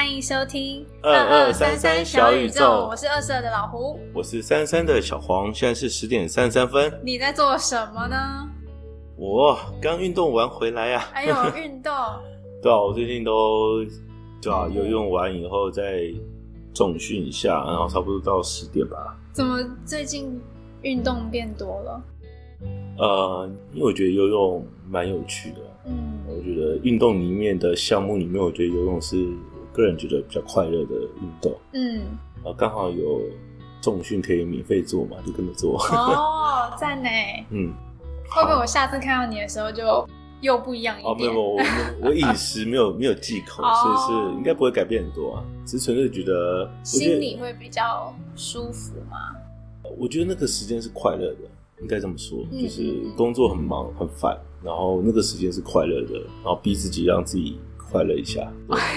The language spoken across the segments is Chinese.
欢迎收听 2233小宇宙， 我是22的老胡， 我是33的小黄。现在是10点33分。 你在做什么呢？ 我刚运动完回来啊。 还有运动？ 对啊，我最近都游泳完以后再重训一下，然后差不多到10点吧。 怎么最近运动变多了？ 因为我觉得游泳蛮有趣的。我觉得运动里面的项目里面，我觉得游泳是我个人觉得比较快乐的运动。刚好有重训可以免费做嘛，就跟着做。 哦，赞呢。会不会我下次看到你的时候就又不一样一点？ 没有，我饮食没有忌口，所以是应该不会改变很多啊。只是纯粹觉得心里会比较舒服吗？ 我觉得那个时间是快乐的，应该这么说，就是工作很忙很烦，然后那个时间是快乐的，然后逼自己让自己快乐一下。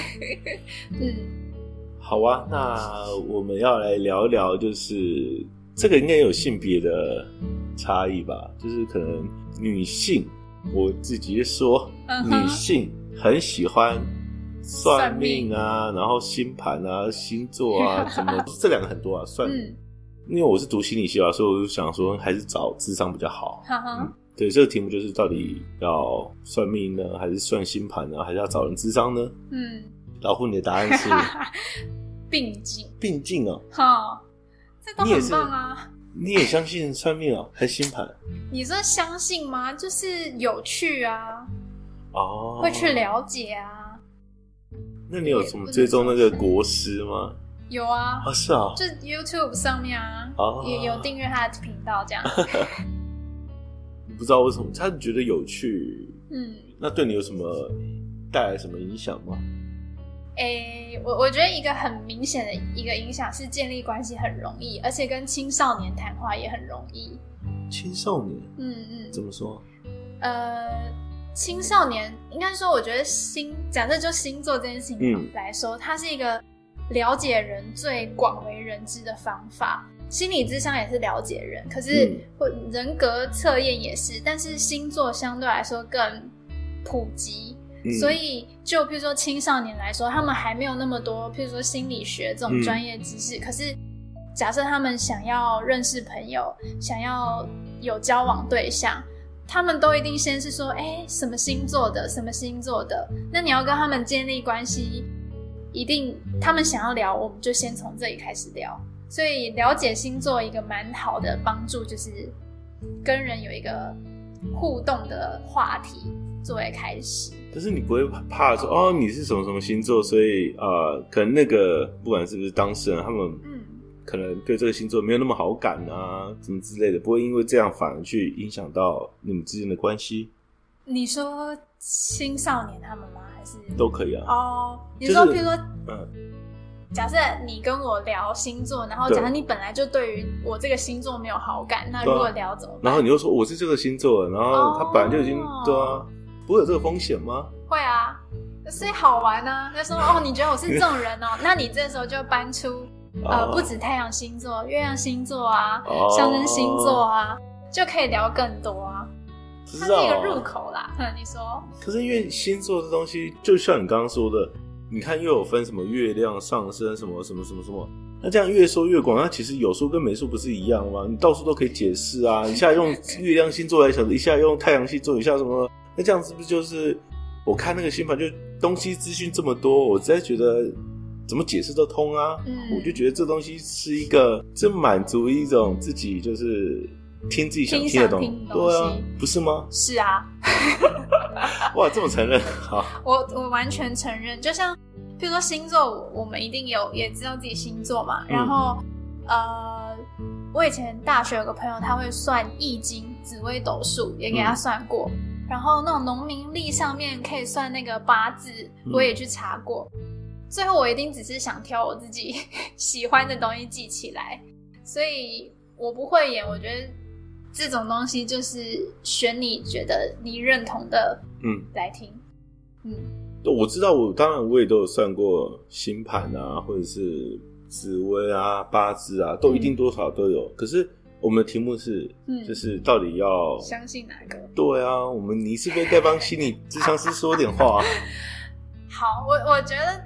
好啊，那我们要来聊一聊，就是这个应该有性别的差异吧，就是可能女性，我自己说，女性很喜欢算命啊，然后星盘啊、星座啊，什么这两个很多啊，算命。因为我是读心理系啊，所以我就想说还是找智商比较好。对，这个题目就是到底要算命呢，还是算星盘呢，还是要找人智商呢？老胡，你的答案是并进。 并进哦。 这都很棒啊。 你也相信算命哦，还是星盘？ 你说相信吗？就是有趣啊。会去了解啊。 那你有什么追踪那个国师吗？ 有啊。 是啊。 就 YouTube 上面啊。也有订阅他的频道这样。 不知道为什么他觉得有趣。那对你有什么带来什么影响吗？ 我觉得一个很明显的一个影响是建立关系很容易，而且跟青少年谈话也很容易。 青少年？怎么说？ 青少年应该说，我觉得假设就星座这件事情来说，它是一个了解人最广为人知的方法。心理咨商也是了解人，可是人格测验也是，但是星座相对来说更普及。所以就譬如说青少年来说，他们还没有那么多譬如说心理学这种专业知识，可是假设他们想要认识朋友，想要有交往对象，他们都一定先是说什么星座的什么星座的，那你要跟他们建立关系，一定他们想要聊，我们就先从这里开始聊。所以了解星座一个蛮好的帮助，就是跟人有一个互动的话题作为开始。 可是你不会怕说你是什么什么星座，所以可能那个不管是不是当事人，他们可能对这个星座没有那么好感啊，什么之类的，不会因为这样反而去影响到你们之间的关系。 你说青少年他们吗？还是都可以啊。 你说譬如说假设你跟我聊星座，然后假设你本来就对于我这个星座没有好感，那如果聊怎么办？ 然后你又说我是这个星座的，然后他本来就已经对啊，不会有这个风险吗？ 会啊，所以好玩啊。就说你觉得我是这种人哦，那你这时候就搬出不止太阳星座、月亮星座啊、象征星座啊，就可以聊更多啊。它是一个入口啦。你说？可是因为星座这东西，就像你刚刚说的。你看又有分什么月亮上升什么什么什么什么，那这样越说越广，那其实有说跟没说不是一样吗？你到处都可以解释啊，一下用月亮星座来想，一下用太阳星座，一下什么，那这样是不是就是我看那个星盘就东西资讯这么多，我实在觉得怎么解释都通啊。我就觉得这东西是一个真满足一种自己就是听自己想听的东西。对啊，不是吗？ 是啊。 哇，这么承认。好， 我完全承认。就像譬如说星座，我们一定也知道自己星座嘛。然后我以前大学有个朋友，他会算易经、紫微斗数，也给他算过。然后那种农民历上面可以算那个八字，我也去查过。最后我一定只是想挑我自己喜欢的东西记起来，所以我不会演。我觉得这种东西就是选你觉得你认同的来听。 我知道，当然我也都有算过星盘啊，或者是紫微啊、八字啊，都一定多少都有。可是我们的题目是就是到底要相信哪个？ 对啊，你是不是该帮心理咨商师说点话？ 好，我觉得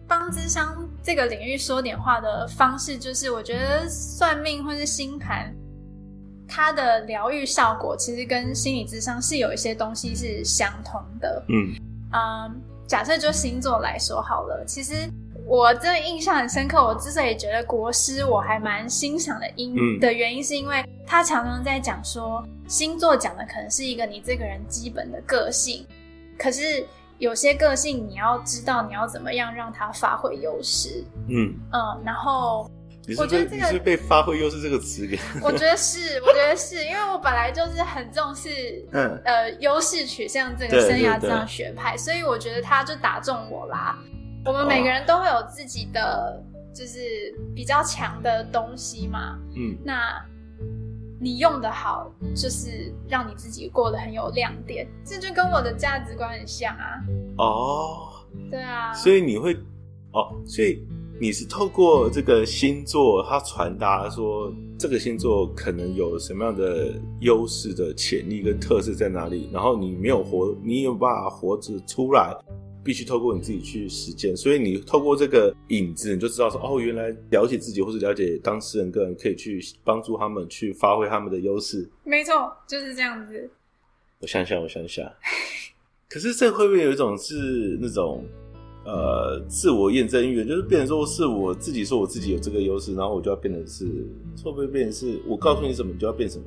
帮諮商这个领域说点话的方式，就是我觉得算命或是星盘它的疗愈效果其实跟心理諮商是有一些东西是相同的。假设就星座来说好了，其实我真的印象很深刻，我之所以觉得国师我还蛮欣赏的原因是因为他常常在讲说星座讲的可能是一个你这个人基本的个性，可是有些个性你要知道你要怎么样让它发挥优势。然后我觉得这个你是被发挥优势这个词给我觉得是，因为我本来就是很重视优势取向这个生涯这样学派，所以我觉得他就打中我啦。我们每个人都会有自己的就是比较强的东西嘛，那你用得好就是让你自己过得很有亮点，这就跟我的价值观很像啊。对啊， 所以你会所以你是透过这个星座它传达说这个星座可能有什么样的优势的潜力跟特色在哪里，然后你有办法活着出来，必须透过你自己去实践，所以你透过这个影子你就知道说原来了解自己或是了解当事人个人可以去帮助他们去发挥他们的优势。 没错，就是这样子。 我想想可是这会不会有一种是那种自我验证欲，就是变成说是我自己说我自己有这个优势，然后我就要变成是，会不会变成是我告诉你什么你就要变什么？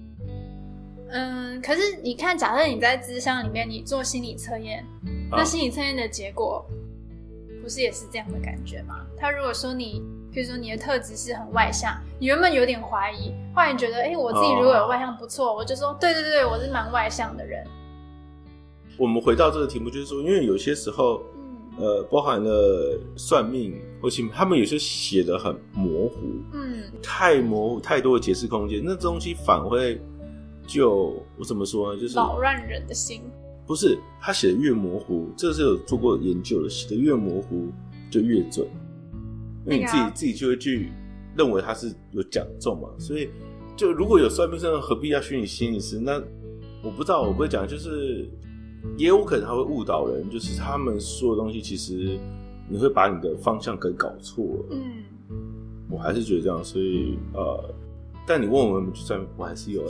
可是你看，假设你在諮商里面你做心理测验，那心理测验的结果不是也是这样的感觉吗？他如果说你比如说你的特质是很外向，你原本有点怀疑，后来你觉得我自己如果有外向不错，我就说对，我是蛮外向的人。 我们回到这个题目，就是说因为有些时候包含了算命或者他们有些写得很模糊，太模糊太多的解释空间，那东西反会我怎么说呢，就是扰乱人的心。 不是，他写的越模糊，这是有做过研究的，写的越模糊就越准，因为你自己就会去认为他是有讲中嘛，所以就如果有算命师，何必要虚拟心理师？那我不知道，我不会讲，就是也有可能他会误导人，就是他们说的东西其实你会把你的方向给搞错了。我还是觉得这样，所以但你问我有没有去算命，我还是有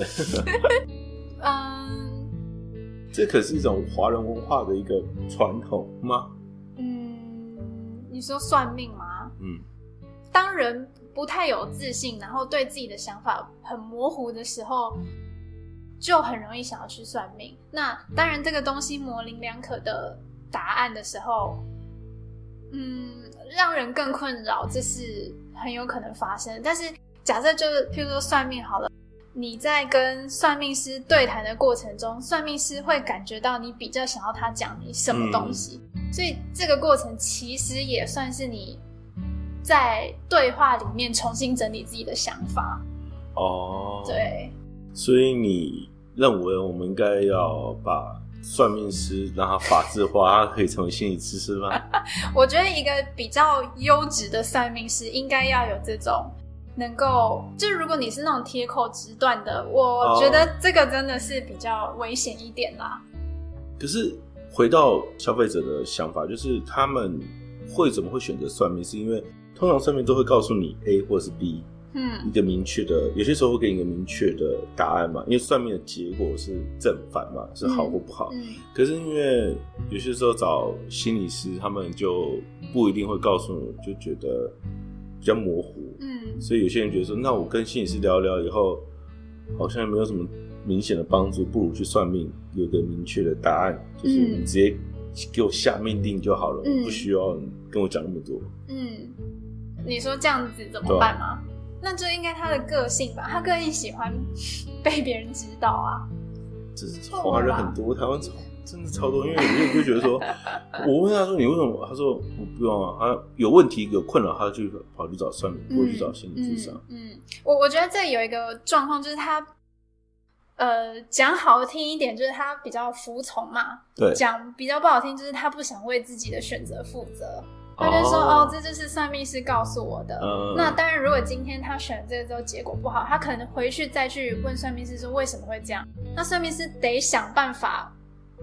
这可是一种华人文化的一个传统吗？ 你说算命吗？当人不太有自信，然后对自己的想法很模糊的时候，就很容易想要去算命。那当然这个东西模棱两可的答案的时候，让人更困扰，这是很有可能发生。但是假设就是譬如说算命好了，你在跟算命师对谈的过程中，算命师会感觉到你比较想要他讲你什么东西，所以这个过程其实也算是你在对话里面重新整理自己的想法。对， 所以你认为我们应该要把算命师让他法制化，他可以成为心理咨师吗？ 我觉得一个比较优质的算命师应该要有这种能够，就如果你是那种铁口直断的，我觉得这个真的是比较危险一点啦。 可是回到消费者的想法，就是他们怎么会选择算命，是因为通常算命都会告诉你 A 或者是 B，一个明确的，有些时候会给你一个明确的答案嘛，因为算命的结果是正反嘛，是好或不好。可是因为有些时候找心理师，他们就不一定会告诉你，就觉得比较模糊。所以有些人觉得说，那我跟心理师聊聊以后，好像没有什么明显的帮助，不如去算命，有个明确的答案，就是你直接给我下命令就好了，不需要跟我讲那么多。你说这样子怎么办吗？那就应该他的个性吧，他个性喜欢被别人知道啊。 这是华人很多，台湾真的超多，因为有些人就觉得说，我问他说你为什么？他说我不用啊，他有问题有困扰，他就跑去找算命，不会去找心理咨商。 我觉得这有一个状况，就是他讲好听一点，就是他比较服从嘛。对，讲比较不好听，就是他不想为自己的选择负责。他就说这就是算命师告诉我的。那当然如果今天他选这个之后结果不好，他可能回去再去问算命师说为什么会这样，那算命师得想办法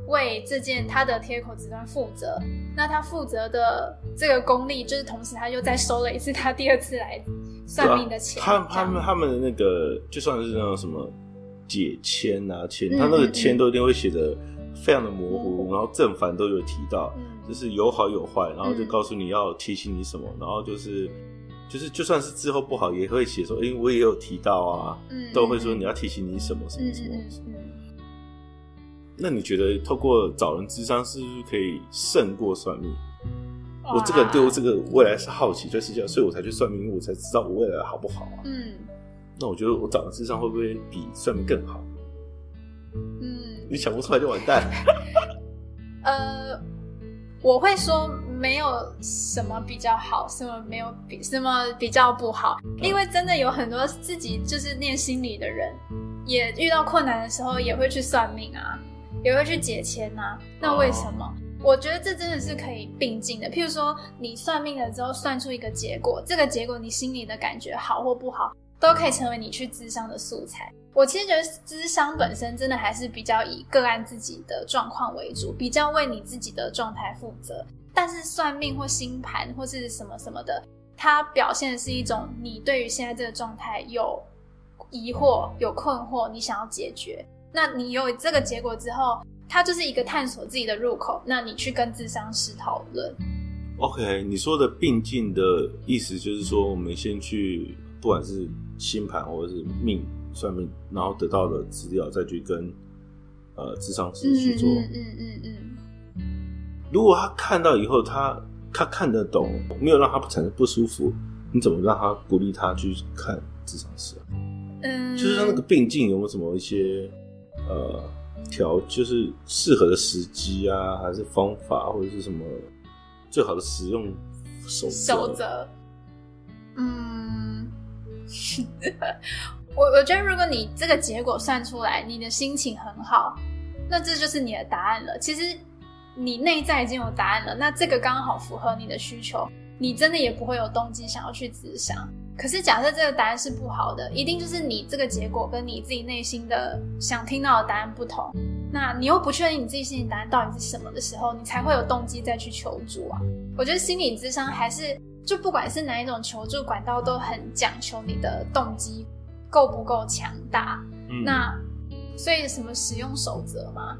为他的贴口子端负责，那他负责的这个功力，就是同时他又再收了一次他第二次来算命的钱。 他们的那个就算是那种什么解签啊签，他那个签都一定会写的非常的模糊，然后正反都有提到，就是有好有坏，然后就告诉你要提醒你什么，然后就是就算是之后不好也会写说我也有提到啊，都会说你要提醒你什么什么什么。那你觉得透过找人咨商是不是可以胜过算命？我这个人对我这个未来是好奇，所以我才去算命，因为我才知道我未来好不好啊。那我觉得我找人咨商会不会比算命更好？你想不出来就完蛋。 我会说没有什么比较好，什么比较不好，因为真的有很多自己就是念心理的人，也遇到困难的时候也会去算命啊，也会去解签啊。那为什么？我觉得这真的是可以并进的。譬如说你算命了之后算出一个结果，这个结果你心里的感觉好或不好，都可以成为你去咨商的素材。我其实觉得咨商本身真的还是比较以个案自己的状况为主，比较为你自己的状态负责。但是算命或星盘或是什么什么的，它表现的是一种你对于现在这个状态有疑惑有困惑，你想要解决。那你有这个结果之后，它就是一个探索自己的入口，那你去跟咨商师讨论。 OK， 你说的并进的意思就是说，我们先去不管是星盘或者是算命，然后得到的资料再去跟咨商师去做。如果他看到以后他看得懂，没有让他产生不舒服，你怎么让他鼓励他去看咨商师啊？就是让那个并进有没有什么一些就是适合的时机啊，还是方法，或者是什么最好的使用守则？ 我觉得如果你这个结果算出来，你的心情很好，那这就是你的答案了。其实你内在已经有答案了，那这个刚好符合你的需求，你真的也不会有动机想要去咨商。可是假设这个答案是不好的，一定就是你这个结果跟你自己内心的想听到的答案不同，那你又不确定你自己心里答案到底是什么的时候，你才会有动机再去求助啊。我觉得心理咨商还是就不管是哪一种求助管道，都很讲求你的动机够不够强大。那所以什么使用守则吗？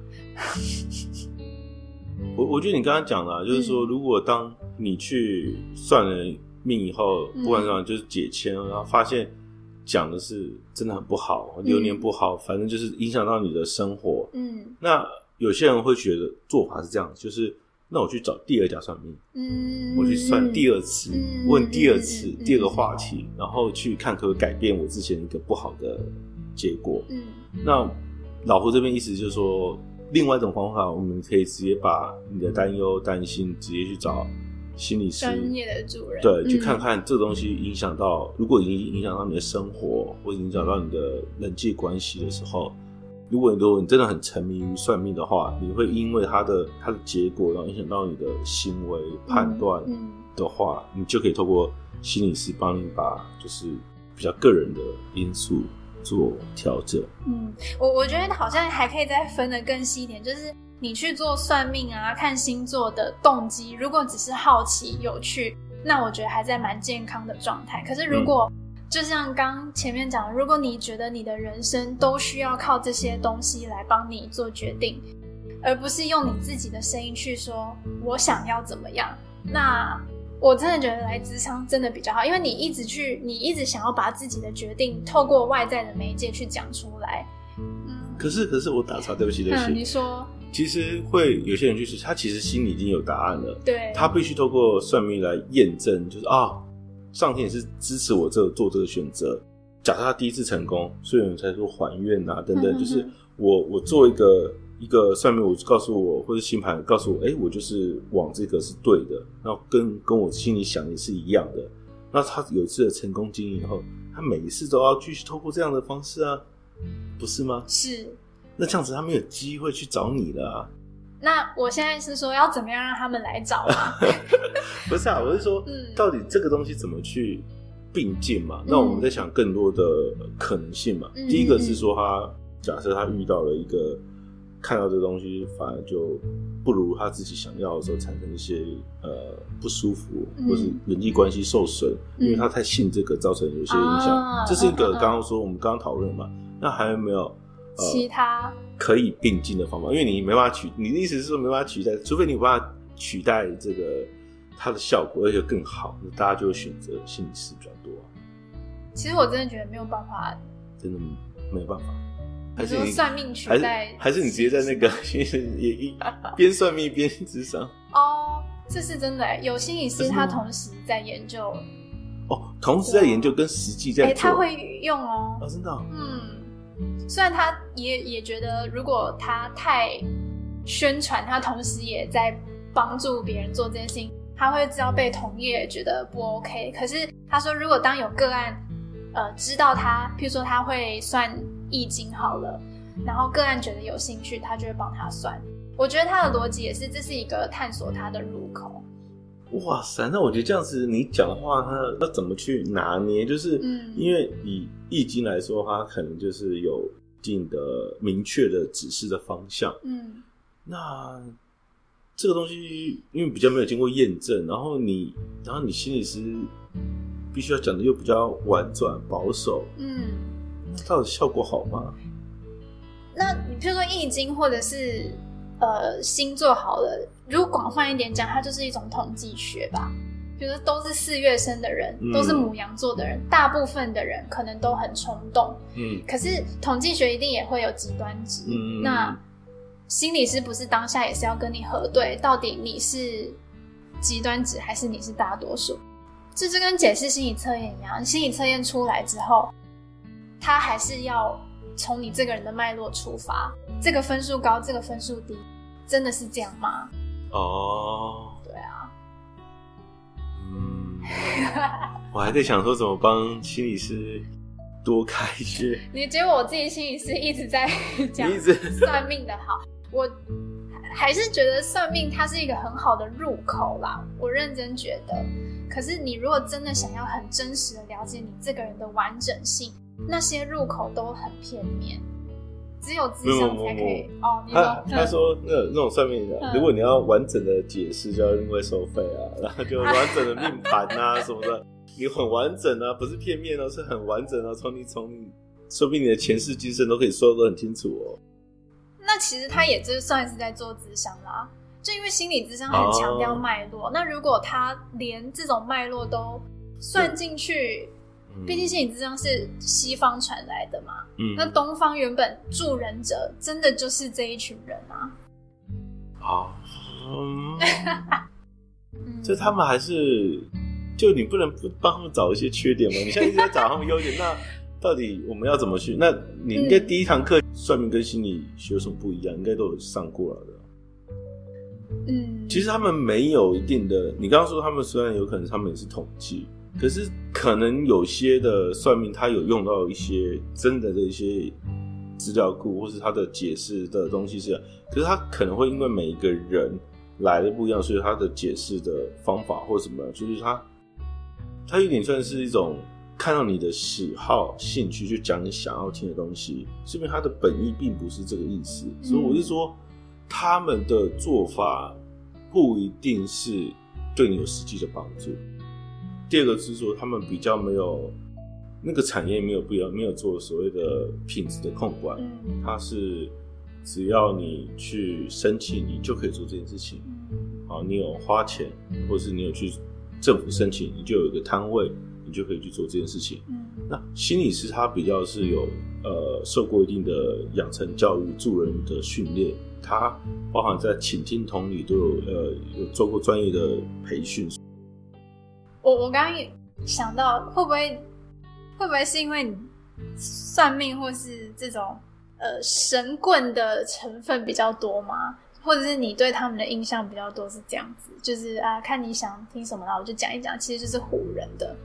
我觉得你刚刚讲的就是说，如果当你去算了命以后，不管怎么样就是解签，然后发现讲的是真的很不好，流年不好，反正就是影响到你的生活。那有些人会觉得做法是这样，就是那我去找第二家算命，我去算第二次，问第二次第二个话题，然后去看可不可以改变我之前一个不好的结果。那老胡这边意思就是说，另外一种方法，我们可以直接把你的担忧担心直接去找心理师专业的主人， 对，去看看这个东西影响到，如果已经影响到你的生活，或者影响到你的人际关系的时候，如果你真的很沉迷于算命的话，你会因为它的结果，然后影响到你的行为判断的话，你就可以透过心理师帮你把就是比较个人的因素做调整。 我觉得好像还可以再分得更细一点，就是你去做算命啊看星座的动机，如果只是好奇有趣，那我觉得还在蛮健康的状态。可是如果就像刚前面讲的，如果你觉得你的人生都需要靠这些东西来帮你做决定，而不是用你自己的声音去说我想要怎么样，那我真的觉得来咨商真的比较好，因为你一直想要把自己的决定透过外在的媒介去讲出来。 可是我打岔，对不起。 你说。 其实会有些人就是他其实心里已经有答案了， 对， 他必须透过算命来验证，就是上天也是支持我做这个选择。假设他第一次成功，所以有人才说还愿啊等等，就是我做一个算命，我告诉我或者星盘告诉我，我就是往这个是对的，然后跟我心里想也是一样的。那他有一次的成功经验以后，他每一次都要继续透过这样的方式啊，不是吗？ 是。 那这样子他没有机会去找你了啊。 那我现在是说要怎么样让他们来找啊？ 不是啊，我是说到底这个东西怎么去并进嘛？那我们在想更多的可能性嘛。第一个是说假设他遇到了一个看到这东西反而就不如他自己想要的时候，产生一些不舒服，或是人际关系受损，因为他太信这个，造成有些影响。这是一个刚刚说我们刚刚讨论嘛，那还有没有其他可以并进的方法？因为你没办法你的意思是说没办法取代，除非你有办法取代这个它的效果，而且更好，那大家就会选择心理师比较多。 其实我真的觉得没有办法， 真的没有办法。 还是你算命取代， 还是你直接在那个心理师也边算命边咨商？ 哦，这是真的耶，有心理师他同时在研究。 哦，同时在研究跟实际在做， 他会用哦。 真的。 虽然他也觉得，如果他太宣传，他同时也在帮助别人做这件事情，他会知道被同业觉得不 OK。可是他说，如果当有个案知道他，譬如说他会算易经好了，然后个案觉得有兴趣，他就会帮他算。我觉得他的逻辑也是，这是一个探索他的入口。 哇塞，那我觉得这样子你讲话他要怎么去拿捏？就是因为以易经来说，它可能就是有一定的明确的指示的方向。那这个东西因为比较没有经过验证，然后你心理师必须要讲的又比较婉转保守，那到底效果好吗？ 那你譬如说易经或者是星座好了，如果广泛一点讲，它就是一种统计学吧。比如说都是4月生的人，都是牡羊座的人，大部分的人可能都很冲动。可是统计学一定也会有极端值。那心理师不是当下也是要跟你核对，到底你是极端值还是你是大多数？这就跟解释心理测验一样，心理测验出来之后，他还是要从你这个人的脉络出发，这个分数高，这个分数低，真的是这样吗？对啊。 我还在想说怎么帮心理师多开一些。 你觉得我自己心理师一直在讲算命的好，我还是觉得算命它是一个很好的入口啦，我认真觉得。可是你如果真的想要很真实的了解你这个人的完整性，那些入口都很片面，只有咨商才可以。你说他说那种算命的，如果你要完整的解释，就要另外收费啊，然后就完整的命盘啊什么的，你很完整啊，不是片面哦，是很完整哦，从你说不定你的前世今生都可以说得很清楚哦。 那其实他也就算是在做咨商啦，就因为心理咨商很强调脉络，那如果他连这种脉络都算进去，毕竟心理咨商是西方传来的嘛，那东方原本助人者真的就是这一群人啊。 就他们还是，就你不能不帮他们找一些缺点吗？你现在一直在找他们优点，那到底我们要怎么去？那你应该第一堂课算命跟心理学有什么不一样？应该都有上过了的。其实他们没有一定的，你刚刚说他们虽然有可能他们也是统计，可是可能有些的算命他有用到一些真的一些资料库，或是他的解释的东西是，可是他可能会因为每一个人来的不一样，所以他的解释的方法或什么，就是他有点算是一种看到你的喜好兴趣就讲你想要听的东西，说明他的本意并不是这个意思。所以我是说他们的做法不一定是对你有实际的帮助。第二个是说他们比较没有那个产业没有做所谓的品质的控管，它是只要你去申请你就可以做这件事情。好，你有花钱或是你有去政府申请，你就有一个摊位，你就可以去做这件事情。那心理师他比较是有受过一定的养成教育助人的训练，他包含在倾听同理都有做过专业的培训。 我刚刚想到会不会是因为你算命或是这种神棍的成分比较多吗？或者是你对他们的印象比较多是这样子，就是看你想听什么啦，我就讲一讲，其实就是唬人的。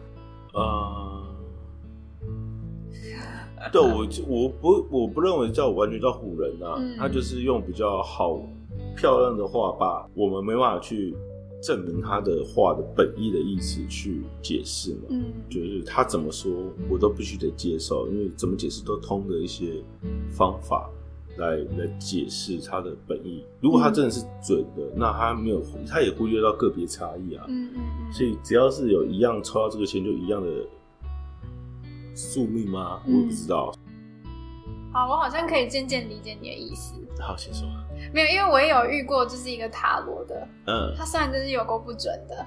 对，我不认为完全叫唬人啊，他就是用比较好漂亮的话把我们没办法去证明他的话的本意的意思去解释嘛。就是他怎么说我都必须得接受，因为怎么解释都通的一些方法。 来解释它的本意。如果它真的是准的，那它也忽略到个别差异啊。所以只要是有一样抽到这个签，就一样的宿命吗？我也不知道。 好，我好像可以渐渐理解你的意思。 好，先说。 没有，因为我也有遇过，就是一个塔罗的，他虽然真是有够不准的，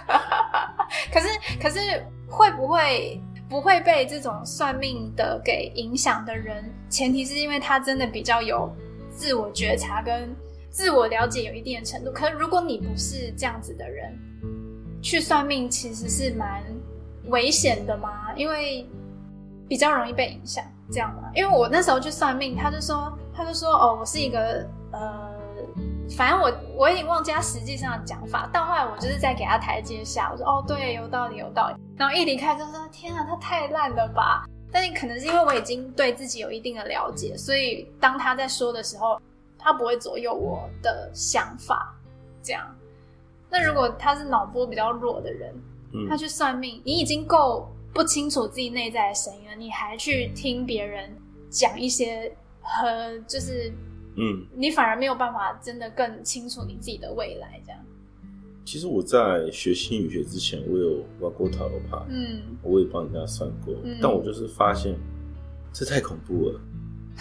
可是会不会被这种算命的给影响的人，前提是因为他真的比较有自我觉察跟自我了解有一定的程度。可是如果你不是这样子的人，去算命其实是蛮危险的嘛，因为比较容易被影响，这样吗？因为我那时候去算命，他就说哦，我是一个反正我已经忘记他实际上的讲法，到后来我就是在给他台阶下，我说哦对，有道理，然后一离开就说天啊，他太烂了吧。但是可能是因为我已经对自己有一定的了解，所以当他在说的时候，他不会左右我的想法，这样。那如果他是脑波比较弱的人，他去算命，你已经够不清楚自己内在的声音了，你还去听别人讲一些就是你反而没有办法真的更清楚你自己的未来，这样。 其实我在学心理学之前，我有玩过塔罗牌，我也帮人家算过，但我就是发现这太恐怖了，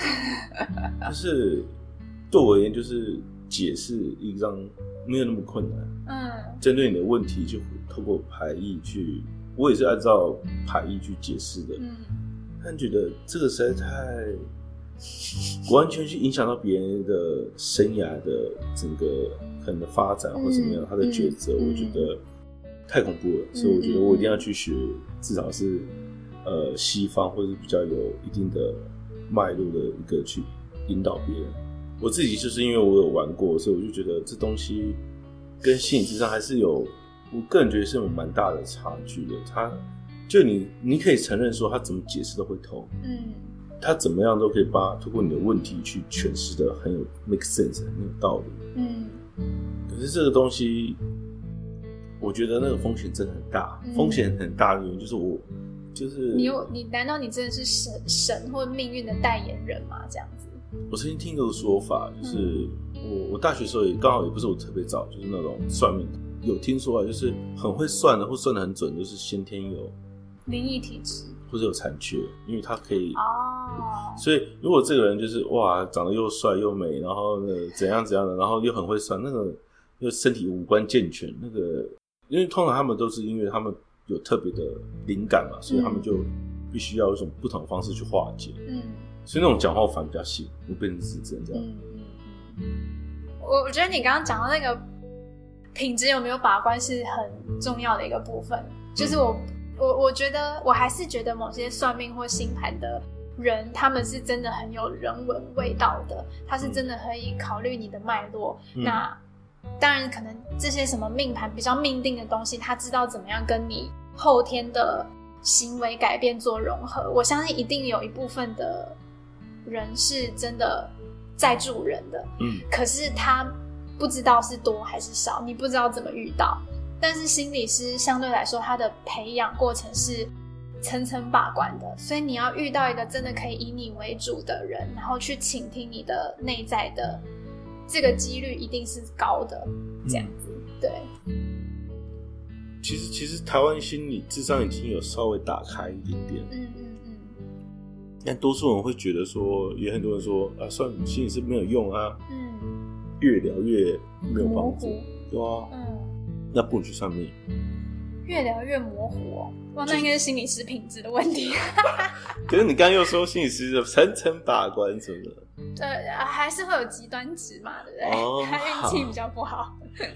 就是对我而言，就是解释一张没有那么困难，针对你的问题就透过牌意去，我也是按照牌意去解释的，但觉得这个实在太完全去影响到别人的生涯的整个可能的发展或怎么样，他的抉择，我觉得太恐怖了，所以我觉得我一定要去学，至少是西方或者比较有一定的脉络的一个去引导别人。我自己就是因为我有玩过，所以我就觉得这东西跟心理智商还是有，我个人觉得是有蛮大的差距的。他就你可以承认说他怎么解释都会通，他怎么样都可以透过你的问题去诠释的很有 make sense， 很有道理。可是这个东西，我觉得那个风险真的很大，风险很大的原因就是你难道你真的是神或命运的代言人吗？这样子？我曾经听过说法，就是我大学的时候也刚好也不是我特别早，就是那种算命有听说啊，就是很会算的或算的很准，就是先天有灵异体质。 或者有残缺，因为他可以所以如果这个人就是哇长得又帅又美，然后怎样的，然后又很会算，那个又身体五官健全，那个因为通常他们都是因为他们有特别的灵感嘛，所以他们就必须要有一种不同的方式去化解。所以那种讲话反而比较信，会变成是真这样。我觉得你刚刚讲到那个品质有没有把关是很重要的一个部分，就是我觉得我还是觉得某些算命或星盘的人，他们是真的很有人文味道的，他是真的可以考虑你的脉络。那当然可能这些什么命盘比较命定的东西，他知道怎么样跟你后天的行为改变做融合。我相信一定有一部分的人是真的在助人的，可是他不知道是多还是少，你不知道怎么遇到。但是心理师相对来说他的培养过程是层层把关的，所以你要遇到一个真的可以以你为主的人，然后去倾听你的内在的这个几率一定是高的，这样子。对， 其实台湾心理智商已经有稍微打开一点点，但多数人会觉得说，也很多人说啊，算心理师没有用啊，越聊越没有帮助，对啊，那不如去算命。 越聊越模糊哦，哇，那应该是心理师品质的问题。 可是你刚刚又说心理师的层层把关什么的， 还是会有极端值嘛，对不对？他运气比较不好。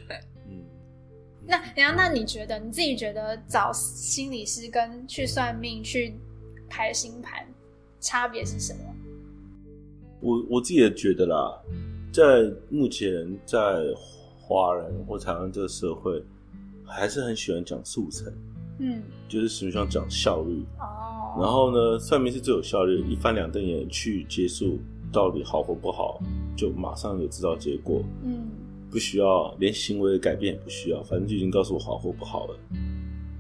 那你觉得你自己觉得找心理师跟去算命去排星盘差别是什么？ 我自己也觉得啦，在目前在华人或台湾这个社会，还是很喜欢讲速成，就是喜欢讲效率。然后呢，算命是最有效率，一翻两瞪眼去结束，到底好或不好，就马上有知道结果。不需要连行为的改变也不需要，反正就已经告诉我好或不好了。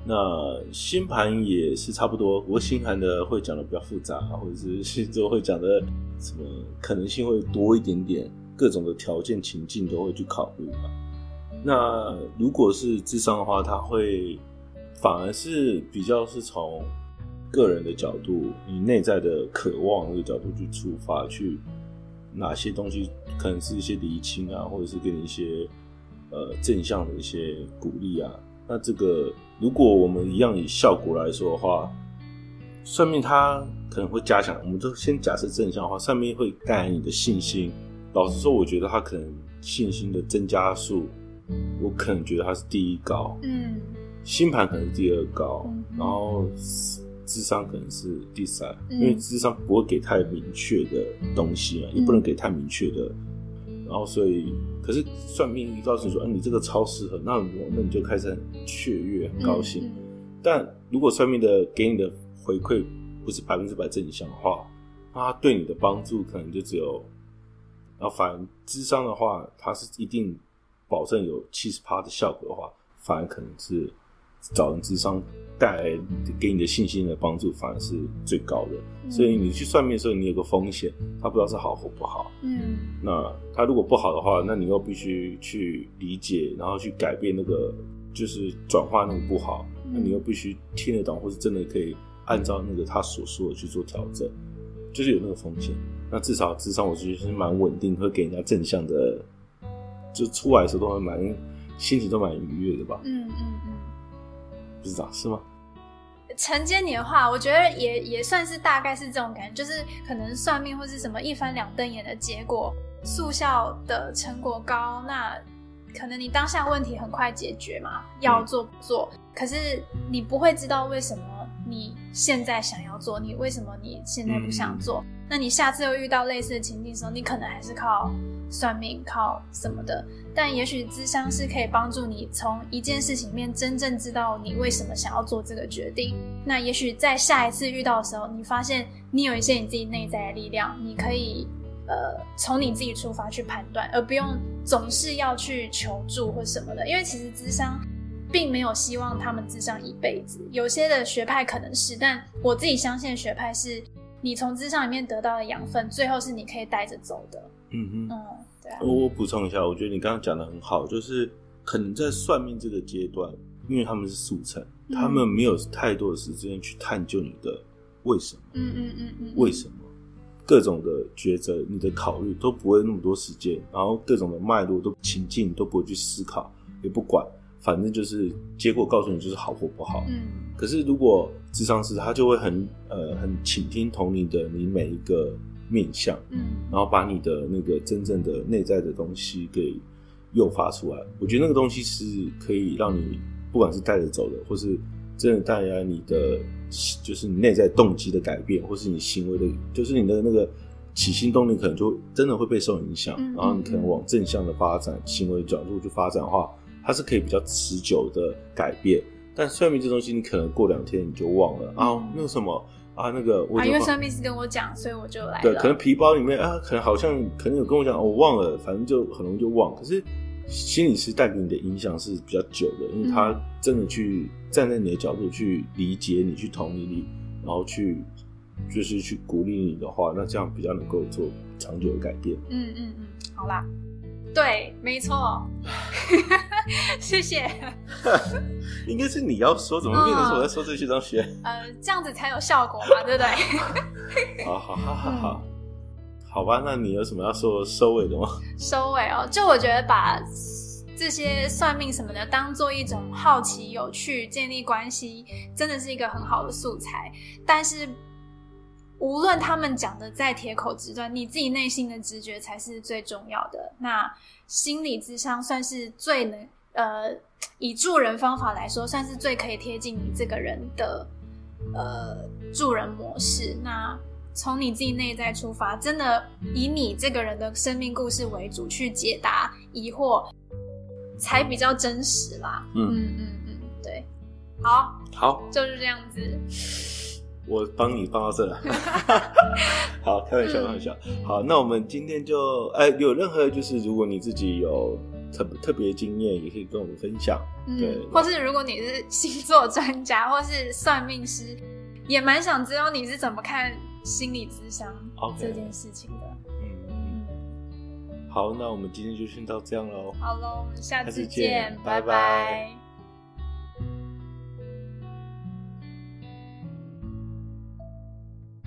那星盘也是差不多，不过星盘的会讲的比较复杂，或者是星座会讲的什么可能性会多一点点，各种的条件情境都会去考虑嘛。那如果是智商的话，它会反而是比较是从个人的角度，你内在的渴望这个角度去出发，去哪些东西可能是一些厘清啊，或者是给你一些正向的一些鼓励啊。那这个如果我们一样以效果来说的话，算命它可能会加强，我们就先假设正向的话，算命会带来你的信心。老实说，我觉得它可能信心的增加数，我可能觉得它是第一高，星盘可能是第二高，然后智商可能是第三，因为智商不会给太明确的东西啊，也不能给太明确的，然后所以，可是算命告诉你说，你这个超适合，那你就开始很雀跃、很高兴。但如果算命的给你的回馈不是100%正向的话，那它对你的帮助可能就只有，然后反而智商的话，它是一定保证有70%的效果的话，反而可能是找人智商带来给你的信心的帮助反而是最高的。所以你去算命的时候，你有个风险，他不知道是好或不好。那他如果不好的话，那你又必须去理解，然后去改变那个，就是转化那个不好。那你又必须听得懂，或是真的可以按照那个他所说的去做调整，就是有那个风险。那至少智商我觉得是蛮稳定，会给人家正向的，就出来的时候都会心情都蛮愉悦的吧。不知道是吗？ 承接你的话，我觉得也算是大概是这种感觉，就是可能算命或是什么一翻两瞪眼的结果，速效的成果高，那可能你当下问题很快解决嘛，要做不做，可是你不会知道为什么你现在想要做，你为什么你现在不想做，那你下次又遇到类似的情境的时候，你可能还是靠算命靠什么的，但也许諮商是可以帮助你从一件事情里面真正知道你为什么想要做这个决定，那也许在下一次遇到的时候，你发现你有一些你自己内在的力量，你可以从你自己出发去判断，而不用总是要去求助或什么的，因为其实諮商并没有希望他们諮商一辈子，有些的学派可能是，但我自己相信的学派是你从諮商里面得到的养分，最后是你可以带着走的。对啊。 我补充一下，我觉得你刚刚讲的很好，就是可能在算命这个阶段，因为他们是速成，他们没有太多的时间去探究你的为什么，为什么，各种的抉择，你的考虑都不会那么多时间，然后各种的脉络都情境都不会去思考，也不管，反正就是结果告诉你就是好或不好。可是如果諮商师他就会很倾听同理的你每一个面向，然后把你的那个真正的内在的东西给诱发出来，我觉得那个东西是可以让你不管是带着走的，或是真的带来你的就是你内在动机的改变，或是你行为的，就是你的那个起心动念可能就真的会被受影响，然后你可能往正向的发展行为角度去发展的话，它是可以比较持久的改变。但算命这东西你可能过2天你就忘了那个什么那个因为算命师跟我讲，所以我就来了。 对，可能皮包里面可能好像可能有跟我讲我忘了，反正就很容易就忘。可是心理师带给你的影响是比较久的，因为他真的去站在你的角度去理解你，去同理你，然后去就是去鼓励你的话，那这样比较能够做长久的改变。 好啦，对，没错。谢谢。 应该是你要说，怎么变成是我在说这些东西？ 这样子才有效果嘛，对不对？ 好吧，那你有什么要说收尾的吗？ 收尾就我觉得把这些算命什么的当做一种好奇有趣建立关系，真的是一个很好的素材，但是无论他们讲的再铁口直断，你自己内心的直觉才是最重要的。那心理諮商算是最能以助人方法来说，算是最可以贴近你这个人的助人模式。那从你自己内在出发，真的以你这个人的生命故事为主去解答疑惑，才比较真实啦。对，好，就是这样子。 我帮你帮到这了。好，开玩笑。好，那我们今天就有任何就是如果你自己有特别经验，也可以跟我们分享。对， 或是如果你是星座专家或是算命师，也蛮想知道你是怎么看心理咨商这件事情的。 好，那我们今天就先到这样咯。 好咯，我们下次见，拜拜。